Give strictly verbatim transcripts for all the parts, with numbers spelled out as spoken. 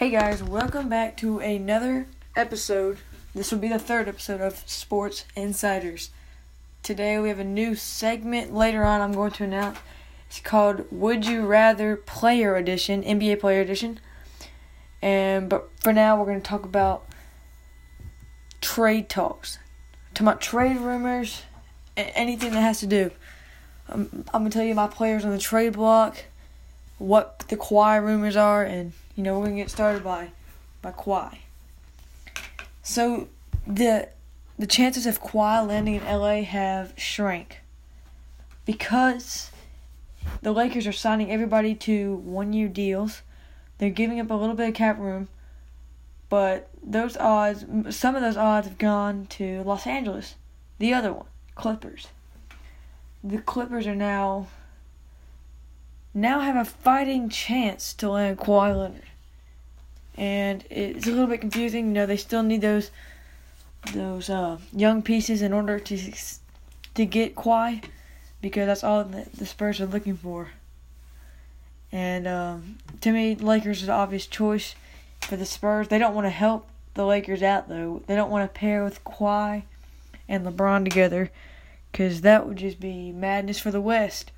Hey guys, welcome back to another episode. This will be the third episode of Sports Insiders. Today we have a new segment later on I'm going to announce. It's called Would You Rather Player Edition, N B A Player Edition. And but for now we're going to talk about trade talks. Talk about trade rumors and anything that has to do. Um, I'm going to tell you my players on the trade block, what the Kawhi rumors are, and you know, we're going to get started by by Kawhi. So, the the chances of Kawhi landing in L A have shrank because the Lakers are signing everybody to one-year deals. They're giving up a little bit of cap room, but those odds, some of those odds have gone to Los Angeles. The other one, Clippers. The Clippers are now now have a fighting chance to land Kawhi Leonard. And it's a little bit confusing. You know, they still need those those uh, young pieces in order to to get Kawhi, because that's all that the Spurs are looking for. And um, to me, Lakers is the obvious choice for the Spurs. They don't want to help the Lakers out, though. They don't want to pair with Kawhi and LeBron together, because that would just be madness for the West.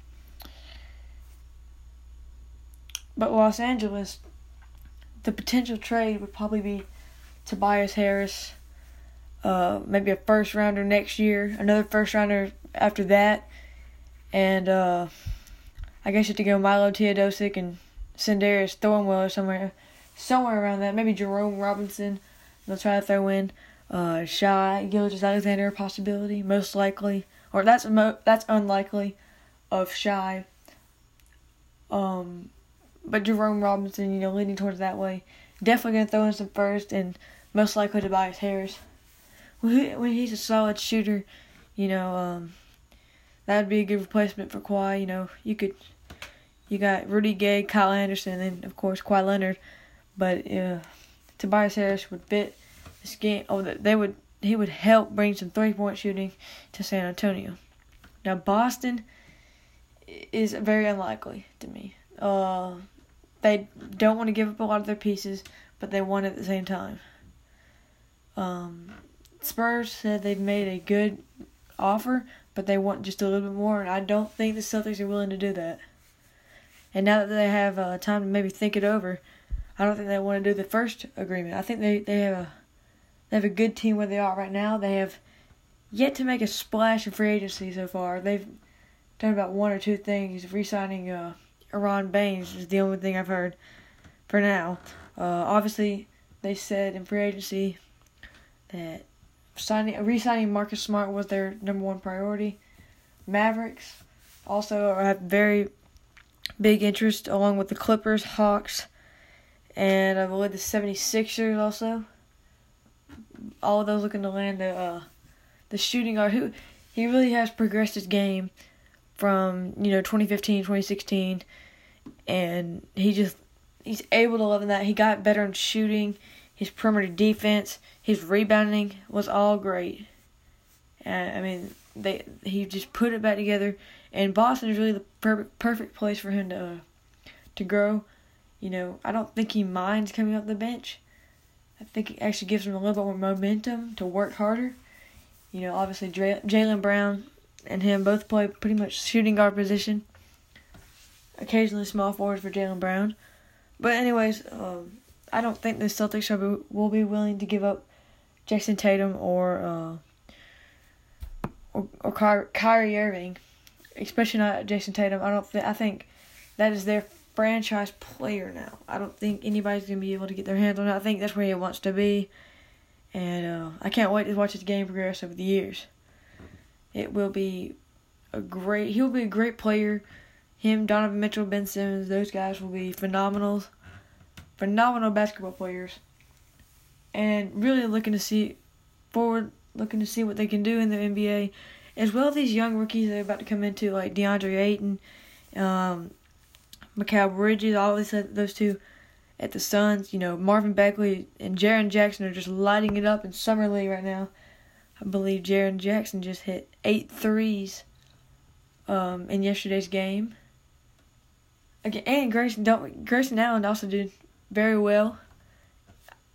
But Los Angeles, the potential trade would probably be Tobias Harris, uh, maybe a first rounder next year, another first rounder after that, and uh, I guess you have to go Milo Teodosic and Sindarius Thornwell or somewhere, somewhere around that. Maybe Jerome Robinson. They'll try to throw in uh, Shai Gilgeous-Alexander, possibility, most likely, or that's mo- that's unlikely, of Shai. Um. But Jerome Robinson, you know, leaning towards that way. Definitely going to throw in some first, and most likely Tobias Harris. When he's a solid shooter, you know, um, that would be a good replacement for Kawhi. You know, you could, you got Rudy Gay, Kyle Anderson, and of course Kawhi Leonard. But uh, Tobias Harris would fit this game. Oh, they would. He would help bring some three-point shooting to San Antonio. Now Boston is very unlikely to me. Uh, they don't want to give up a lot of their pieces, but they want it at the same time. Um, Spurs said they've made a good offer, but they want just a little bit more, and I don't think the Celtics are willing to do that. And now that they have uh, time to maybe think it over, I don't think they want to do the first agreement. I think they, they have a they have a good team where they are right now. They have yet to make a splash in free agency so far. They've done about one or two things, re-signing uh, Aron Baines is the only thing I've heard for now. Uh, obviously, they said in free agency that signing, re-signing Marcus Smart was their number one priority. Mavericks also have very big interest, along with the Clippers, Hawks, and I believe the seventy-sixers also. All of those looking to land the, uh, the shooting guard. Who he really has progressed his game from, you know, twenty fifteen, twenty sixteen, and he just, he's able to level that. He got better in shooting, his perimeter defense, his rebounding was all great. And I mean, they he just put it back together, and Boston is really the perfect perfect place for him to uh, to grow. You know, I don't think he minds coming off the bench. I think it actually gives him a little bit more momentum to work harder. You know, obviously Jaylen Brown and him both play pretty much shooting guard position. Occasionally small forwards for Jaylen Brown. But anyways, um, I don't think the Celtics will be, will be willing to give up Jason Tatum or uh, or, or Ky- Kyrie Irving, especially not Jason Tatum. I don't. Th- I think that is their franchise player now. I don't think anybody's gonna be able to get their hands on it. I think that's where he wants to be, and uh, I can't wait to watch his game progress over the years. It will be a great. He'll be a great player. Him, Donovan Mitchell, Ben Simmons, those guys will be phenomenal, phenomenal basketball players. And really looking to see forward, looking to see what they can do in the N B A, as well as these young rookies that are about to come into, like DeAndre Ayton, um, Mikal Bridges. I always said those two at the Suns. You know, Marvin Bagley and Jaren Jackson are just lighting it up in Summer League right now. I believe Jaren Jackson just hit eight threes um, in yesterday's game. Again, and Grayson, don't, Grayson Allen also did very well.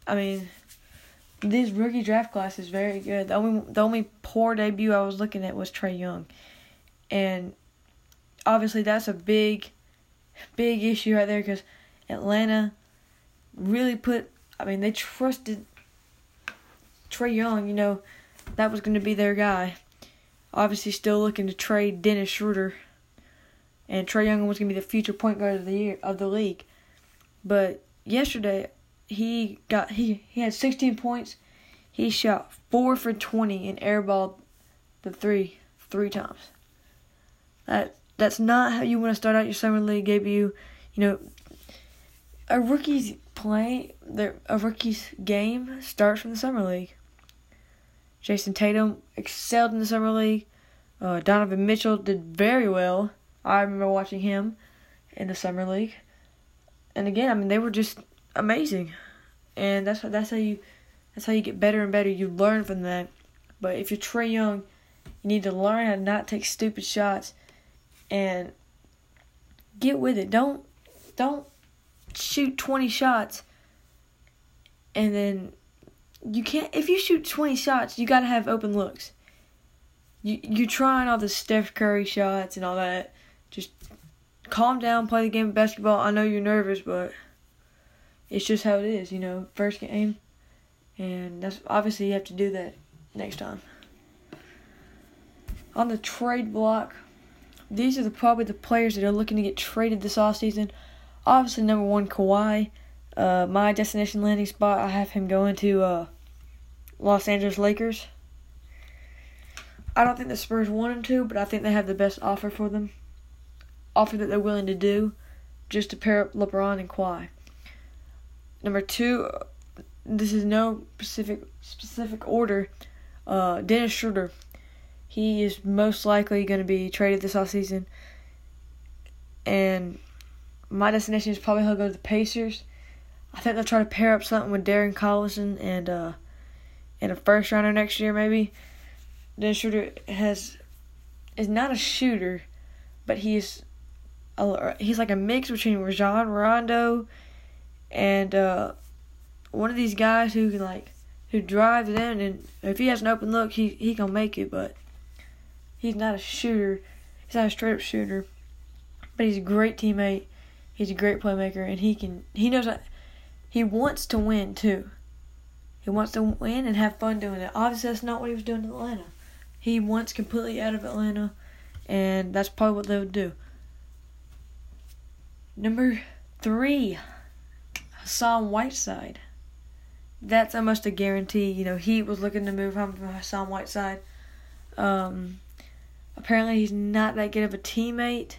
I mean, this rookie draft class is very good. The only the only poor debut I was looking at was Trae Young, and obviously that's a big, big issue right there because Atlanta really put. I mean, they trusted Trae Young. You know, that was going to be their guy. Obviously, still looking to trade Dennis Schroeder, and Trae Young was going to be the future point guard of the year of the league. But yesterday, he got he, he had sixteen points. He shot four for twenty and airballed the three three times. That that's not how you want to start out your summer league debut. You know, a rookie's play, their a rookie's game starts from the summer league. Jason Tatum excelled in the summer league. Uh, Donovan Mitchell did very well. I remember watching him in the summer league. And again, I mean, they were just amazing. And that's that's how you that's how you get better and better. You learn from that. But if you're Trae Young, you need to learn how to not take stupid shots and get with it. Don't don't shoot twenty shots and then you can't. If you shoot twenty shots, you got to have open looks. You you're trying all the Steph Curry shots and all that. Just calm down, play the game of basketball. I know you're nervous, but it's just how it is, you know, first game. And that's obviously you have to do that next time. On the trade block, these are the probably the players that are looking to get traded this offseason. Obviously, number one, Kawhi. Uh, my destination landing spot, I have him going to uh, Los Angeles Lakers. I don't think the Spurs want him to, but I think they have the best offer for them. Offer that they're willing to do just to pair up LeBron and Kawhi. Number two, this is no specific specific order. Uh, Dennis Schroeder. He is most likely going to be traded this offseason. And my destination is probably he'll go to the Pacers. I think they'll try to pair up something with Darren Collison and uh, and a first rounder next year maybe. Dennis Schroeder has is not a shooter, but he's a, he's like a mix between Rajon Rondo and uh, one of these guys who can like who drives in, and if he has an open look, he he can make it, but he's not a shooter. He's not a straight up shooter, but he's a great teammate. He's a great playmaker, and he can he knows that. He wants to win, too. He wants to win and have fun doing it. Obviously, that's not what he was doing in Atlanta. He wants completely out of Atlanta, and that's probably what they would do. Number three, Hassan Whiteside. That's almost a guarantee. You know, he was looking to move on from Hassan Whiteside. Um, apparently, he's not that good of a teammate.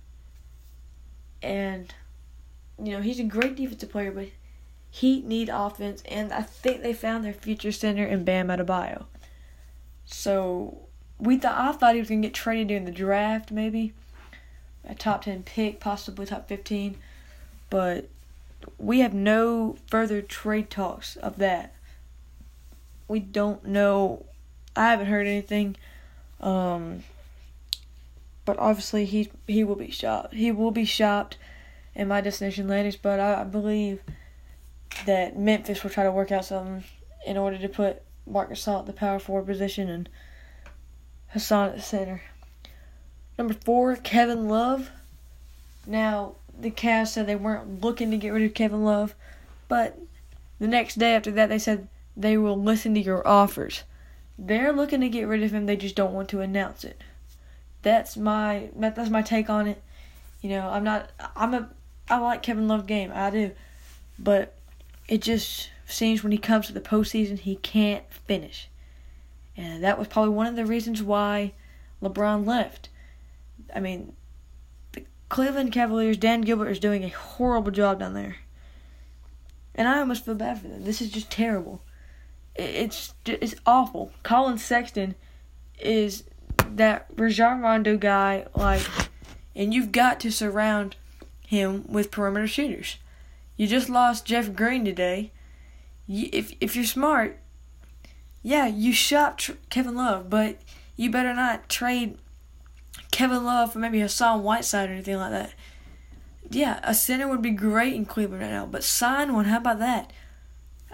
And, you know, he's a great defensive player, but Heat need offense, and I think they found their future center in Bam Adebayo. So we thought I thought he was gonna get traded during the draft, maybe a top ten pick, possibly top fifteen, but we have no further trade talks of that. We don't know. I haven't heard anything, um, but obviously he he will be shopped. He will be shopped in my destination landing spot. I, I believe that Memphis will try to work out something in order to put Marc Gasol at the power forward position and Hassan at the center. Number four, Kevin Love. Now, the Cavs said they weren't looking to get rid of Kevin Love, but the next day after that, they said they will listen to your offers. They're looking to get rid of him. They just don't want to announce it. That's my that's my take on it. You know, I'm not. I'm a. I like Kevin Love's game. I do, but it just seems when he comes to the postseason, he can't finish. And that was probably one of the reasons why LeBron left. I mean, the Cleveland Cavaliers, Dan Gilbert is doing a horrible job down there. And I almost feel bad for them. This is just terrible. It's it's awful. Colin Sexton is that Rajon Rondo guy, like, and you've got to surround him with perimeter shooters. You just lost Jeff Green today. You, if if you're smart, yeah, you shop tr- Kevin Love, but you better not trade Kevin Love for maybe Hassan Whiteside or anything like that. Yeah, a center would be great in Cleveland right now, but sign one. How about that?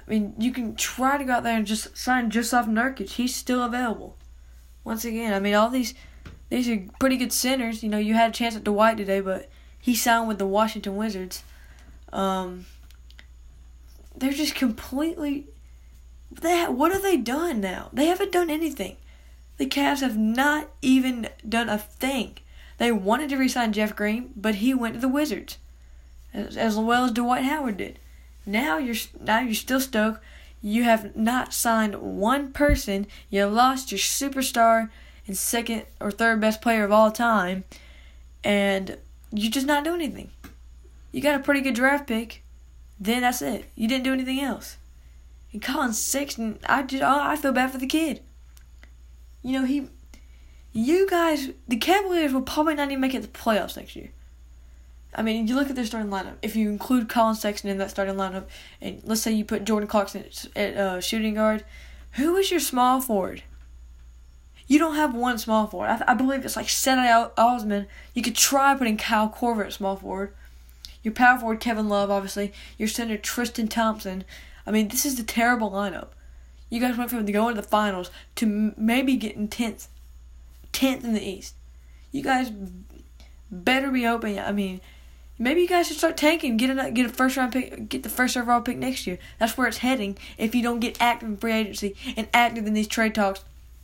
I mean, you can try to go out there and just sign Jusuf Nurkic. He's still available. Once again, I mean, all these these are pretty good centers. You know, you had a chance at Dwight today, but he signed with the Washington Wizards. Um, they're just completely. They ha- what have they done now? They haven't done anything. The Cavs have not even done a thing. They wanted to re-sign Jeff Green, but he went to the Wizards, as, as well as Dwight Howard did. Now you're now you're still stoked. You have not signed one person. You lost your superstar and second or third best player of all time, and you're just not doing anything. You got a pretty good draft pick. Then that's it. You didn't do anything else. And Colin Sexton, I just I feel bad for the kid. You know he, you guys, the Cavaliers will probably not even make it to the playoffs next year. I mean, you look at their starting lineup. If you include Colin Sexton in that starting lineup, and let's say you put Jordan Clarkson at, at uh, shooting guard, who is your small forward? You don't have one small forward. I, th- I believe it's like Seth Osman. You could try putting Kyle Korver at small forward. Your power forward, Kevin Love, obviously. Your center, Tristan Thompson. I mean, this is a terrible lineup. You guys went from going to the finals to m- maybe getting tenth. tenth in the East. You guys better be open. I mean, maybe you guys should start tanking. Get a, get a first round pick. Get the first overall pick next year. That's where it's heading if you don't get active in free agency and active in these trade talks.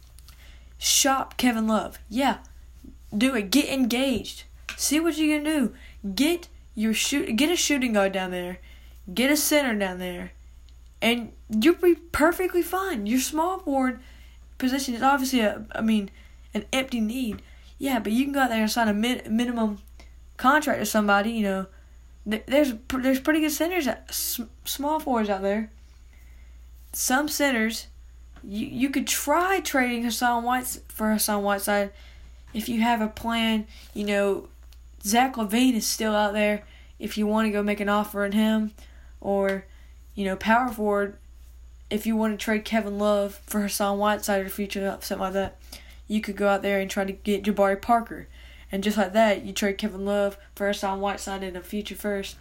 Shop Kevin Love. Yeah. Do it. Get engaged. See what you can do. Get your shoot. Get a shooting guard down there. Get a center down there. And you'll be perfectly fine. Your small forward position is obviously, a, I mean, an empty need. Yeah, but you can go out there and sign a min- minimum contract to somebody. You know, there's there's pretty good centers, at, small forwards out there. Some centers, you you could try trading Hassan White for Hassan Whiteside if you have a plan. You know, Zach LaVine is still out there if you want to go make an offer on him, or you know, power forward, if you want to trade Kevin Love for Hassan Whiteside in the future, something like that, you could go out there and try to get Jabari Parker. And just like that, you trade Kevin Love for Hassan Whiteside in the future first.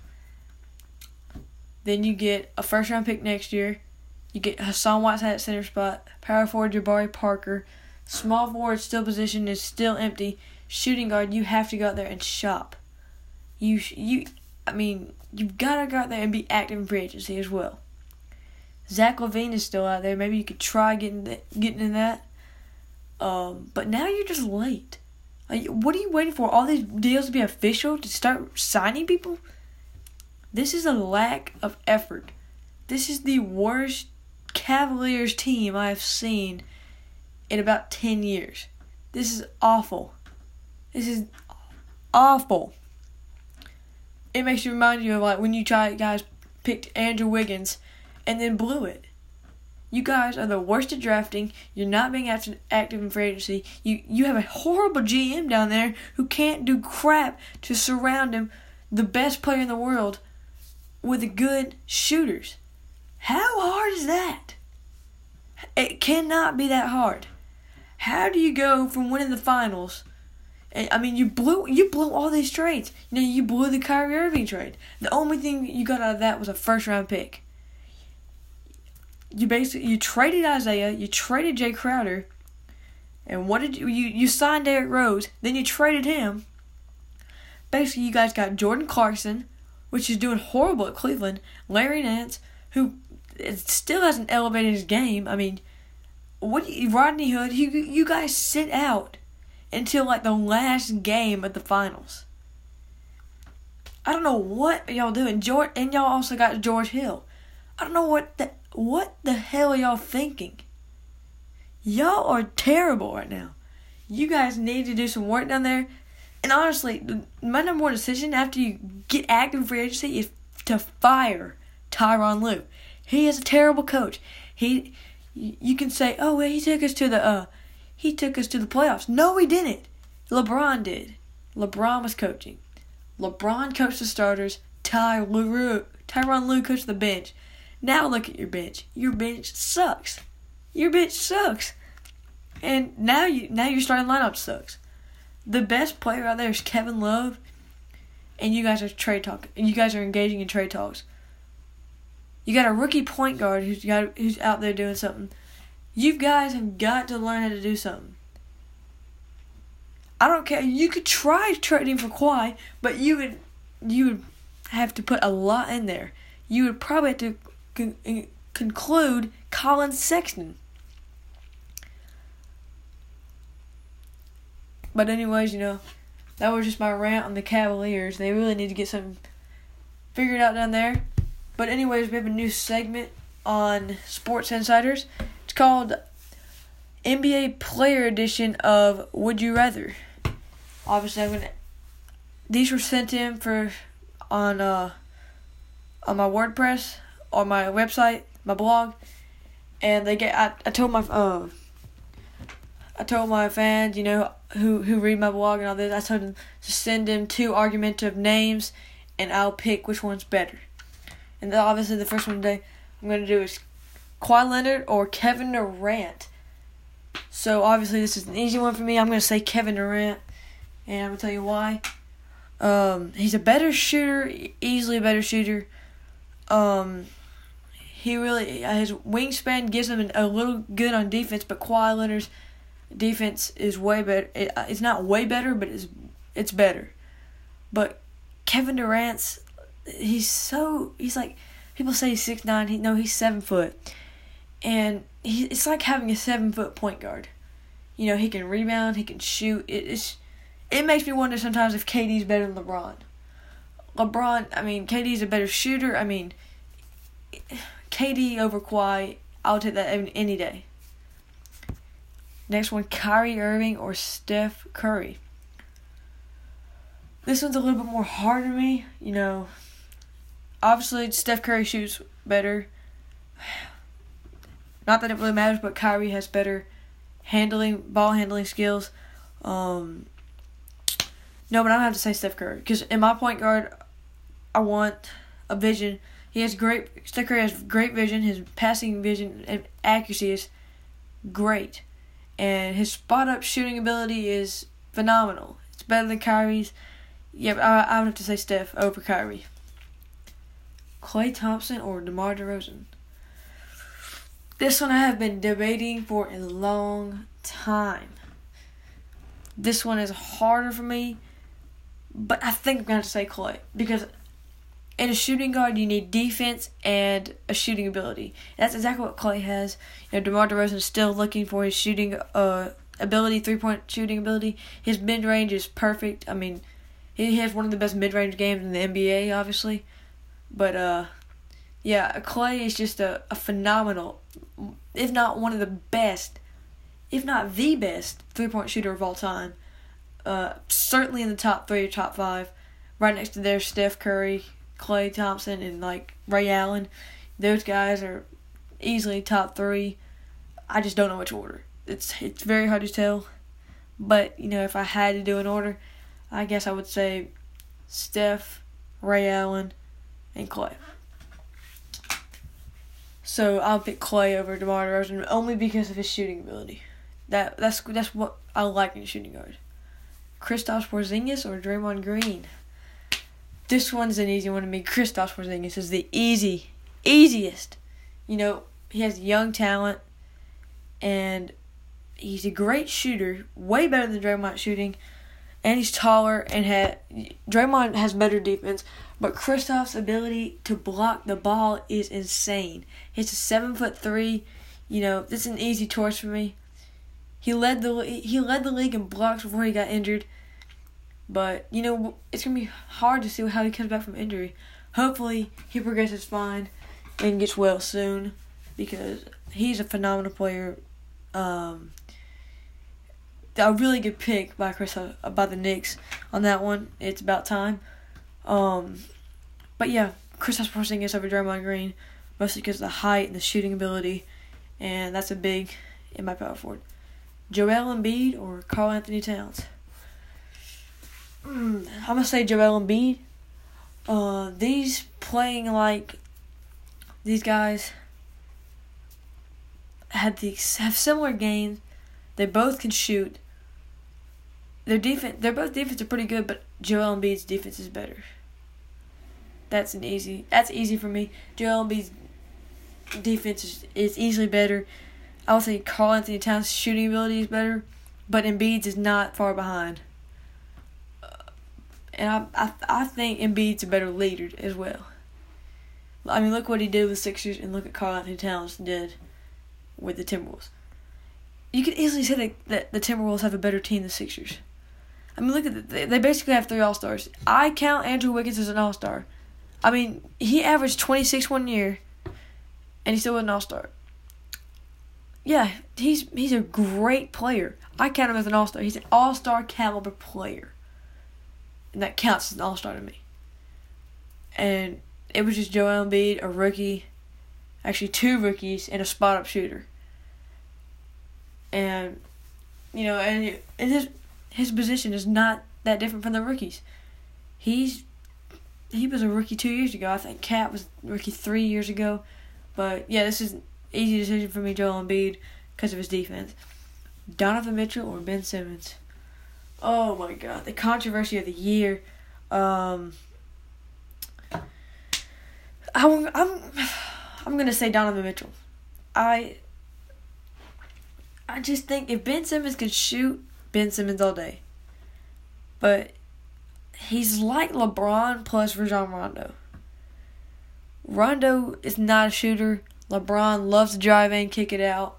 Then you get a first-round pick next year. You get Hassan Whiteside at center spot, power forward Jabari Parker. Small forward still position is still empty. Shooting guard, you have to go out there and shop. You, you, I mean... You've got to go out there and be active in free agency as well. Zach LaVine is still out there. Maybe you could try getting th- getting in that. Um, but now you're just late. Like, what are you waiting for? All these deals to be official to start signing people? This is a lack of effort. This is the worst Cavaliers team I have seen in about ten years. This is awful. This is awful. It makes you remind you of like when you try guys picked Andrew Wiggins and then blew it. You guys are the worst at drafting. You're not being active in free agency. You you have a horrible G M down there who can't do crap to surround him, the best player in the world, with good shooters. How hard is that? It cannot be that hard. How do you go from winning the finals? I mean, you blew you blew all these trades. You know, you blew the Kyrie Irving trade. The only thing you got out of that was a first round pick. You basically you traded Isaiah, you traded Jay Crowder, and what did you you, you signed Derrick Rose? Then you traded him. Basically, you guys got Jordan Clarkson, which is doing horrible at Cleveland. Larry Nance, who still hasn't elevated his game. I mean, what Rodney Hood? You you guys sit out until like the last game of the finals. I don't know what y'all doing. George, and y'all also got George Hill. I don't know what the what the hell are y'all thinking. Y'all are terrible right now. You guys need to do some work down there. And honestly, my number one decision after you get active in free agency is to fire Tyronn Lue. He is a terrible coach. He, you can say, oh well, he took us to the uh. He took us to the playoffs. No, he didn't. LeBron did. LeBron was coaching. LeBron coached the starters. Ty Lue, Tyronn Lue coached the bench. Now look at your bench. Your bench sucks. Your bench sucks. And now you now your starting lineup sucks. The best player out there is Kevin Love, and you guys are trade talk. You guys are engaging in trade talks. You got a rookie point guard who's got who's out there doing something. You guys have got to learn how to do something. I don't care. You could try trading for Kawhi, but you would you would have to put a lot in there. You would probably have to con- conclude Colin Sexton. But anyways, you know, that was just my rant on the Cavaliers. They really need to get something figured out down there. But anyways, we have a new segment on Sports Insiders. It's called N B A Player Edition of Would You Rather. Obviously, I'm gonna. These were sent in for on uh on my WordPress, on my website, my blog, and they get. I, I told my uh I told my fans, you know, who who read my blog and all this. I told them to send them two argumentative names, and I'll pick which one's better. And then obviously, the first one today I'm gonna do is Kawhi Leonard or Kevin Durant. So obviously, this is an easy one for me. I'm gonna say Kevin Durant. And I'm going to tell you why. Um, he's a better shooter, easily a better shooter. Um, he really, his wingspan gives him a little good on defense, but Kawhi Leonard's defense is way better. It, it's not way better, but it's it's better. But Kevin Durant's, he's so, he's like, people say he's six nine. He, no, he's seven foot. And he, it's like having a seven foot point guard. You know, he can rebound, he can shoot. It, it's It makes me wonder sometimes if K D's better than LeBron. LeBron, I mean, K D's a better shooter. I mean, K D over Kawhi, I'll take that any day. Next one, Kyrie Irving or Steph Curry. This one's a little bit more hard to me. You know, obviously Steph Curry shoots better. Not that it really matters, but Kyrie has better handling, ball handling skills. Um... No, but I'm going to have to say Steph Curry. Because in my point guard, I want a vision. He has great... Steph Curry has great vision. His passing vision and accuracy is great. And his spot-up shooting ability is phenomenal. It's better than Kyrie's. Yeah, but I, I would have to say Steph over Kyrie. Klay Thompson or DeMar DeRozan. This one I have been debating for a long time. This one is harder for me. But I think I'm going to have to say Klay. Because in a shooting guard, you need defense and a shooting ability. And that's exactly what Klay has. You know, DeMar DeRozan is still looking for his shooting uh, ability, three-point shooting ability. His mid-range is perfect. I mean, he has one of the best mid-range games in the N B A, obviously. But, uh, yeah, Klay is just a, a phenomenal, if not one of the best, if not the best, three-point shooter of all time. Uh, certainly in the top three or top five. Right next to there, Steph Curry, Klay Thompson, and like Ray Allen. Those guys are easily top three. I just don't know which order. It's it's very hard to tell. But, you know, if I had to do an order, I guess I would say Steph, Ray Allen, and Klay. So I'll pick Klay over DeMar DeRozan only because of his shooting ability. That that's that's what I like in a shooting guard. Kristaps Porzingis or Draymond Green? This one's an easy one to me. Kristaps Porzingis is the easy, easiest. You know, he has young talent, and he's a great shooter, way better than Draymond shooting, and he's taller, and ha- Draymond has better defense, but Kristaps' ability to block the ball is insane. He's a seven foot three. You know, this is an easy choice for me. He led the he led the league in blocks before he got injured, but you know it's gonna be hard to see how he comes back from injury. Hopefully he progresses fine and gets well soon, because he's a phenomenal player. Um, a really good pick by Chris uh, by the Knicks on that one. It's about time. Um, but yeah, Kristaps Porzingis over Draymond Green, mostly because of the height and the shooting ability, and that's a big in my power forward. Joel Embiid or Karl Anthony Towns? Mm, I'm going to say Joel Embiid. Uh, these playing like these guys had the, have similar games. They both can shoot. Their defense, they're both defense are pretty good, but Joel Embiid's defense is better. That's an easy. That's easy for me. Joel Embiid's defense is, is easily better. I would say Karl Anthony Towns' shooting ability is better, but Embiid's is not far behind. Uh, and I, I I think Embiid's a better leader as well. I mean, look what he did with the Sixers, and look at Karl Anthony Towns did with the Timberwolves. You could easily say that, that the Timberwolves have a better team than the Sixers. I mean, look at the, they basically have three All-Stars. I count Andrew Wiggins as an All-Star. I mean, he averaged twenty-six one year, and he still was an All-Star. Yeah, he's he's a great player. I count him as an All-Star. He's an All-Star caliber player, and that counts as an All-Star to me. And it was just Joel Embiid, a rookie, actually two rookies, and a spot-up shooter. And, you know, and, and his his position is not that different from the rookies. He's he was a rookie two years ago. I think Cat was a rookie three years ago. But yeah, this is an easy decision for me, Joel Embiid, because of his defense. Donovan Mitchell or Ben Simmons? Oh my God, the controversy of the year. Um, I'm I'm I'm gonna say Donovan Mitchell. I I just think if Ben Simmons could shoot, Ben Simmons all day. But he's like LeBron plus Rajon Rondo. Rondo is not a shooter. LeBron loves to drive in, kick it out,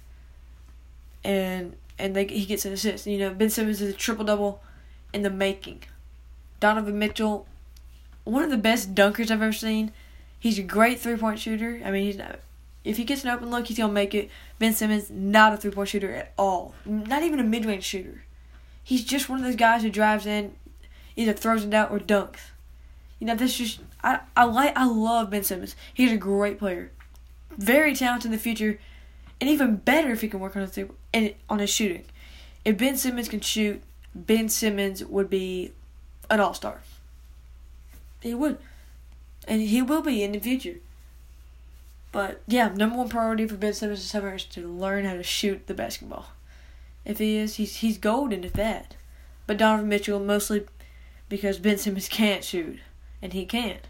and and they, he gets an assist. You know, Ben Simmons is a triple double in the making. Donovan Mitchell, one of the best dunkers I've ever seen. He's a great three point shooter. I mean, he's not, if he gets an open look, he's gonna make it. Ben Simmons, not a three point shooter at all. Not even a mid range shooter. He's just one of those guys who drives in, either throws it out or dunks. You know, that's just I I like I love Ben Simmons. He's a great player, very talented in the future, and even better if he can work on his and on his shooting. If Ben Simmons can shoot, Ben Simmons would be an all-star. He would, and he will be in the future. But yeah, number one priority for Ben Simmons this summer is to learn how to shoot the basketball. If he is, he's he's golden at that. But Donovan Mitchell mostly because Ben Simmons can't shoot. And he can't.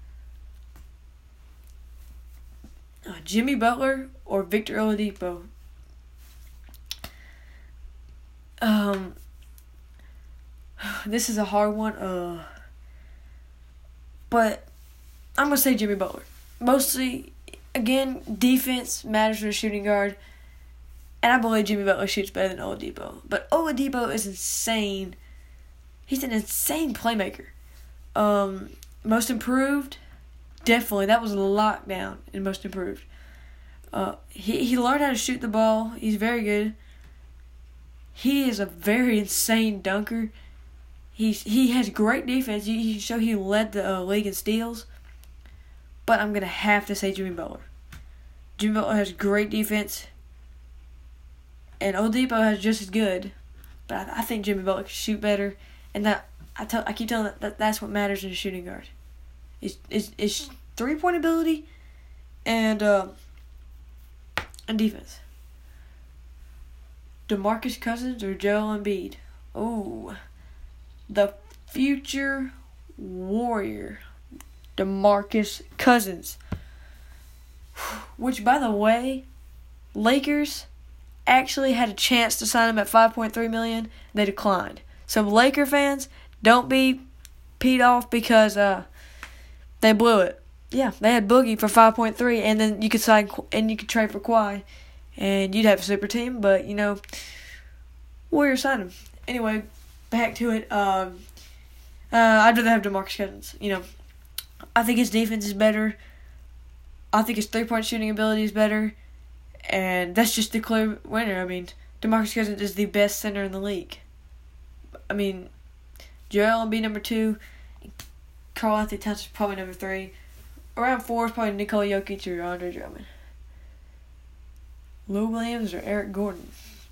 Uh, Jimmy Butler or Victor Oladipo? Um, this is a hard one. Uh, but I'm gonna say Jimmy Butler. Mostly, again, defense matters for the shooting guard, and I believe Jimmy Butler shoots better than Oladipo. But Oladipo is insane. He's an insane playmaker. Um. Most improved, definitely. That was a lockdown in most improved. Uh, he he learned how to shoot the ball. He's very good. He is a very insane dunker. He's he has great defense. You, you show he led the uh, league in steals. But I'm gonna have to say Jimmy Butler. Jimmy Butler has great defense, and Oladipo has just as good. But I, I think Jimmy Butler can shoot better, and that. I tell I keep telling that, that that's what matters in a shooting guard. Is is is three point ability and uh, and defense. DeMarcus Cousins or Joel Embiid? Oh, the future warrior, DeMarcus Cousins. Which, by the way, Lakers actually had a chance to sign him at five point three million dollars. They declined. So Laker fans, don't be peed off because uh they blew it. Yeah, they had Boogie for five point three, and then you could sign and you could trade for Kawhi, and you'd have a super team. But you know, Warriors signed him anyway. Back to it. Um, uh, I'd rather have DeMarcus Cousins. You know, I think his defense is better. I think his three point shooting ability is better, and that's just the clear winner. I mean, DeMarcus Cousins is the best center in the league. I mean. Joel Embiid number two, Karl Anthony Towns is probably number three. Around four is probably Nikola Jokic or Andre Drummond. Lou Williams or Eric Gordon?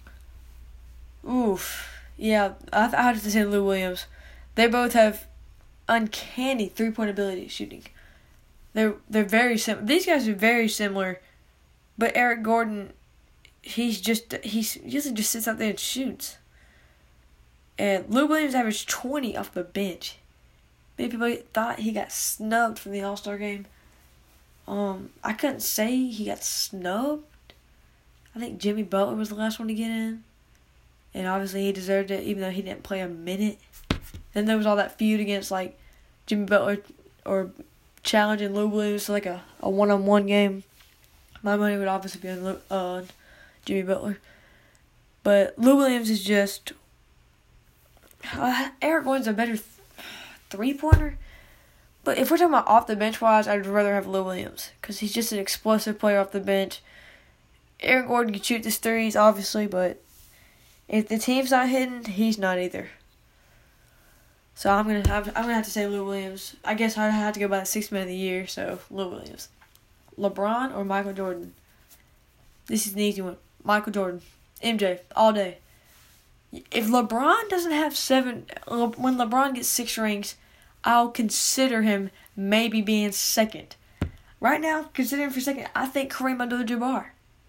Oof. Yeah, I, th- I have to say Lou Williams. They both have uncanny three-point ability shooting. They're they're very similar. These guys are very similar, but Eric Gordon, he's just he's usually just sits out there and shoots. And Lou Williams averaged twenty off the bench. Many people thought he got snubbed from the All-Star game. Um, I couldn't say he got snubbed. I think Jimmy Butler was the last one to get in. And obviously he deserved it, even though he didn't play a minute. Then there was all that feud against, like, Jimmy Butler or challenging Lou Williams to, like, a, a one-on-one game. My money would obviously be on uh, Jimmy Butler. But Lou Williams is just... Uh, Eric Gordon's a better th- three-pointer. But if we're talking about off the bench wise, I'd rather have Lou Williams. Because he's just an explosive player off the bench. Eric Gordon can shoot his threes, obviously, but if the team's not hitting, he's not either. So I'm gonna have I'm gonna have to say Lou Williams. I guess I have to go by the sixth man of the year, so Lou Williams. LeBron or Michael Jordan? This is an easy one. Michael Jordan. M J, all day. If LeBron doesn't have seven, when LeBron gets six rings, I'll consider him maybe being second. Right now, considering for second, I think Kareem Abdul-Jabbar.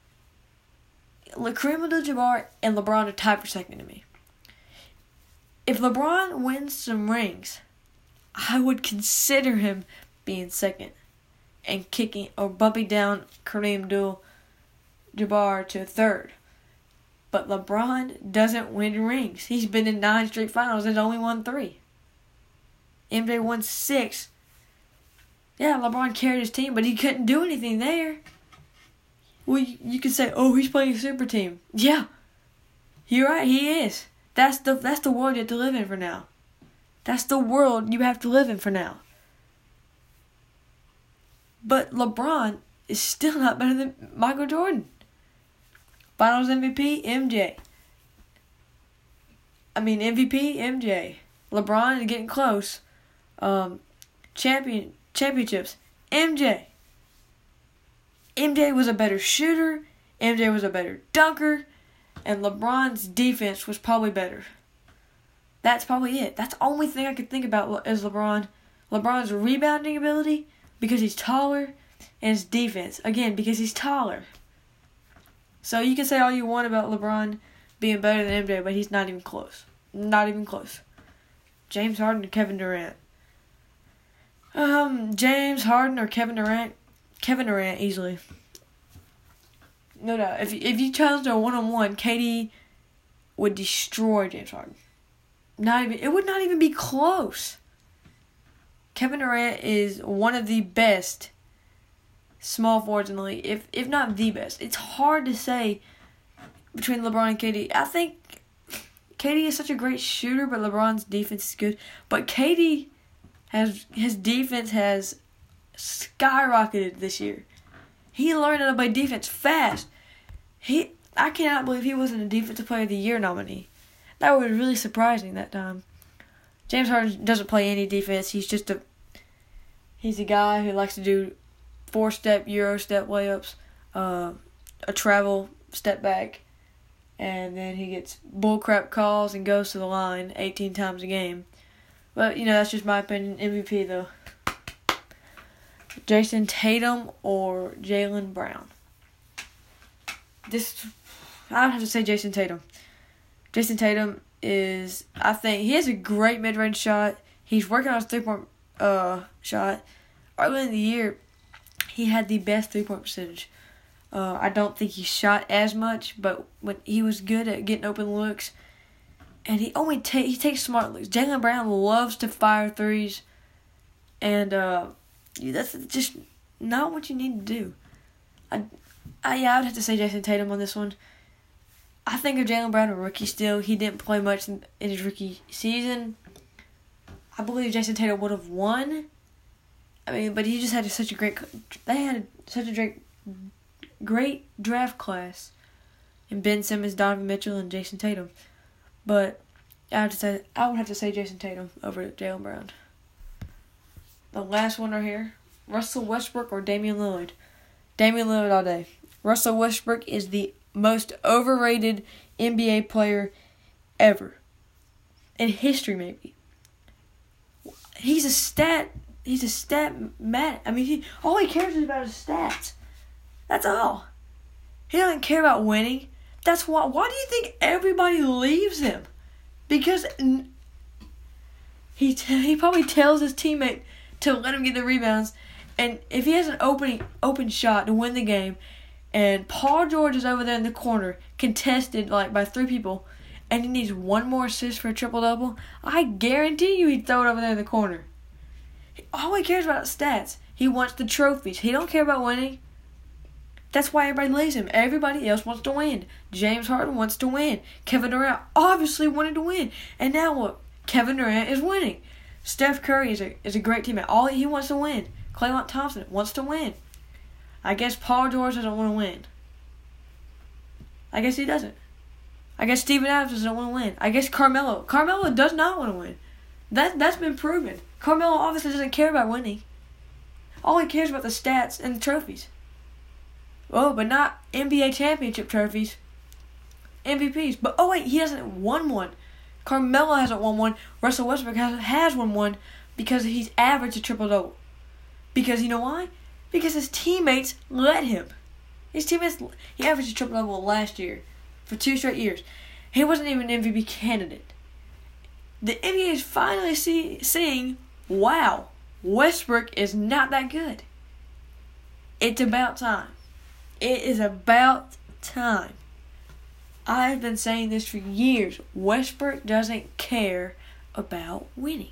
Kareem Abdul-Jabbar and LeBron are tied for second to me. If LeBron wins some rings, I would consider him being second and kicking or bumping down Kareem Abdul-Jabbar to third. But LeBron doesn't win rings. He's been in nine straight finals and only won three. M J won six. Yeah, LeBron carried his team, but he couldn't do anything there. Well, you, you could say, oh, he's playing a super team. Yeah, you're right, he is. That's the that's the world you have to live in for now. That's the world you have to live in for now. But LeBron is still not better than Michael Jordan. Finals M V P, M J. I mean, M V P, M J. LeBron is getting close. Um, champion championships, M J. M J was a better shooter. M J was a better dunker. And LeBron's defense was probably better. That's probably it. That's the only thing I could think about is LeBron. LeBron's rebounding ability, because he's taller, and his defense, again, because he's taller. So you can say all you want about LeBron being better than M J, but he's not even close. Not even close. James Harden or Kevin Durant? Um, James Harden or Kevin Durant? Kevin Durant, easily. No doubt. If if you challenged a one-on-one, K D would destroy James Harden. Not even. It would not even be close. Kevin Durant is one of the best small forwards in the league, if if not the best. It's hard to say between LeBron and K D. I think K D is such a great shooter, but LeBron's defense is good. But K D has his defense has skyrocketed this year. He learned how to play defense fast. He, I cannot believe he wasn't a Defensive Player of the Year nominee. That was really surprising that time. James Harden doesn't play any defense. He's just a, he's a guy who likes to do four-step, Euro-step layups, uh, a travel step back, and then he gets bullcrap calls and goes to the line eighteen times a game. But, you know, that's just my opinion. M V P, though. Jason Tatum or Jaylen Brown? This, I would have to say Jason Tatum. Jason Tatum is, I think, he has a great mid-range shot. He's working on his three-point uh, shot. Early in the year, he had the best three-point percentage. Uh, I don't think he shot as much, but when he was good at getting open looks, and he only ta- he takes smart looks. Jaylen Brown loves to fire threes, and uh, that's just not what you need to do. I, I, yeah, I would have to say Jason Tatum on this one. I think of Jaylen Brown a rookie still. He didn't play much in, in his rookie season. I believe Jason Tatum would have won. I mean, but he just had such a great. They had such a great, great draft class, in Ben Simmons, Donovan Mitchell, and Jason Tatum. But I have to say, I would have to say Jason Tatum over Jaylen Brown. The last one right here: Russell Westbrook or Damian Lillard. Damian Lillard all day. Russell Westbrook is the most overrated N B A player ever. In history, maybe. He's a stat. He's a stat man. I mean, he all he cares is about his stats. That's all. He doesn't care about winning. That's why. Why do you think everybody leaves him? Because he t- he probably tells his teammate to let him get the rebounds, And if he has an opening open shot to win the game, and Paul George is over there in the corner, contested like by three people, and he needs one more assist for a triple-double, I guarantee you he'd throw it over there in the corner. All he cares about is stats. He wants the trophies. He don't care about winning. That's why everybody leaves him. Everybody else wants to win. James Harden wants to win. Kevin Durant obviously wanted to win. And now look, Kevin Durant is winning. Steph Curry is a is a great teammate. All he wants to win. Klay Thompson wants to win. I guess Paul George doesn't want to win. I guess he doesn't. I guess Steven Adams doesn't want to win. I guess Carmelo. Carmelo does not want to win. That, that's been proven. Carmelo obviously doesn't care about winning. All he cares about the stats and the trophies. Oh, but not N B A championship trophies. M V Ps. But, oh wait, he hasn't won one. Carmelo hasn't won one. Russell Westbrook has, has won one because he's averaged a triple-double. Because, you know why? Because his teammates let him. His teammates, he averaged a triple-double last year for two straight years. He wasn't even an M V P candidate. The N B A is finally see, seeing, wow, Westbrook is not that good. It's about time. It is about time. I've been saying this for years. Westbrook doesn't care about winning.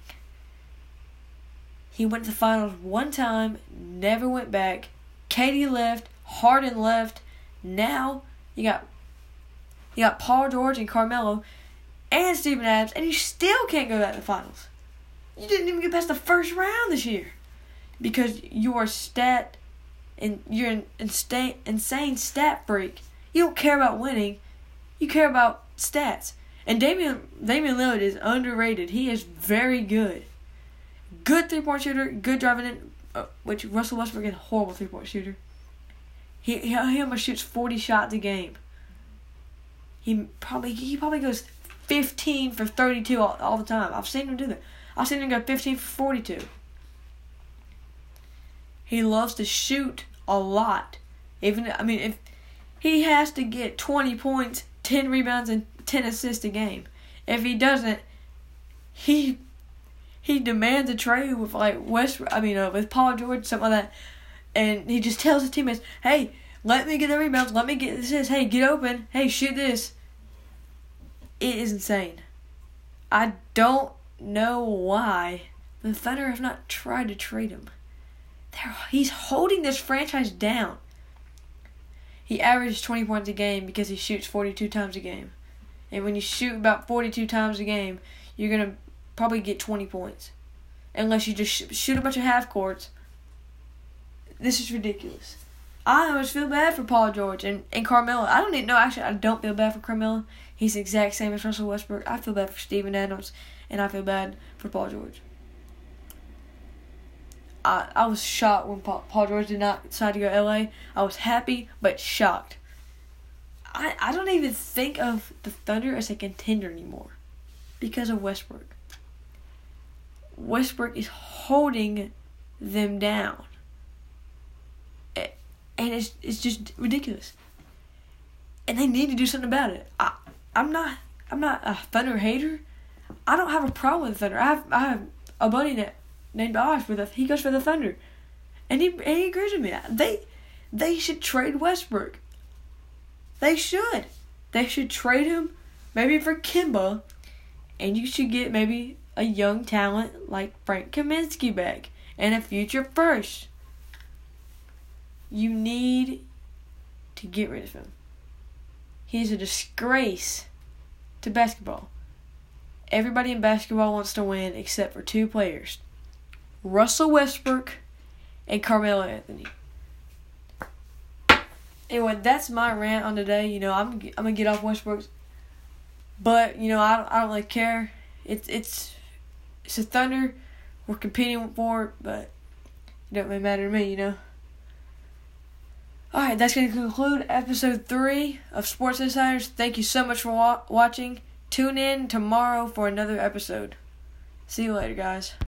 He went to the finals one time, never went back. K D left, Harden left. Now you got you got Paul George and Carmelo and Steven Adams, and you still can't go back to the finals. You didn't even get past the first round this year because you are stat and you're an insane, insane stat freak. You don't care about winning. You care about stats. And Damian Damian Lillard is underrated. He is very good. Good three-point shooter, good driving in, uh, which Russell Westbrook is a horrible three-point shooter. He, he he almost shoots forty shots a game. He probably he probably goes fifteen for thirty-two all, all the time. I've seen him do that. I've seen him go fifteen for forty-two. He loves to shoot a lot. Even I mean, if he has to get twenty points, ten rebounds, and ten assists a game. If he doesn't, he he demands a trade with like West. I mean, uh, with Paul George, something like that, and he just tells his teammates, "Hey, let me get the rebounds. Let me get this. Hey, get open. Hey, shoot this." It is insane. I don't know why the Thunder have not tried to trade him. They're, he's holding this franchise down. He averages twenty points a game because he shoots forty-two times a game. And when you shoot about forty-two times a game, you're going to probably get twenty points. Unless you just sh- shoot a bunch of half courts. This is ridiculous. I almost feel bad for Paul George and, and Carmelo. I don't even know. Actually, I don't feel bad for Carmelo. He's the exact same as Russell Westbrook. I feel bad for Steven Adams. And I feel bad for Paul George. I, I was shocked when Paul, Paul George did not decide to go to L A. I was happy, but shocked. I, I don't even think of the Thunder as a contender anymore because of Westbrook. Westbrook is holding them down. It, and it's it's just ridiculous. And they need to do something about it. I I'm not I'm not a Thunder hater. I don't have a problem with the Thunder. I have I have a buddy that named Osh for the he goes for the Thunder, and he and he agrees with me. They they should trade Westbrook. They should. They should trade him, maybe for Kemba, and you should get maybe a young talent like Frank Kaminsky back and a future first. You need to get rid of him. He's a disgrace to basketball. Everybody in basketball wants to win except for two players. Russell Westbrook and Carmelo Anthony. Anyway, that's my rant on today. You know, I'm I'm gonna get off Westbrook, but you know I don't, I don't really care. It's it's it's a Thunder. We're competing for it, but it don't really matter to me. You know. All right, that's gonna conclude episode three of Sports Insiders. Thank you so much for wa- watching. Tune in tomorrow for another episode. See you later, guys.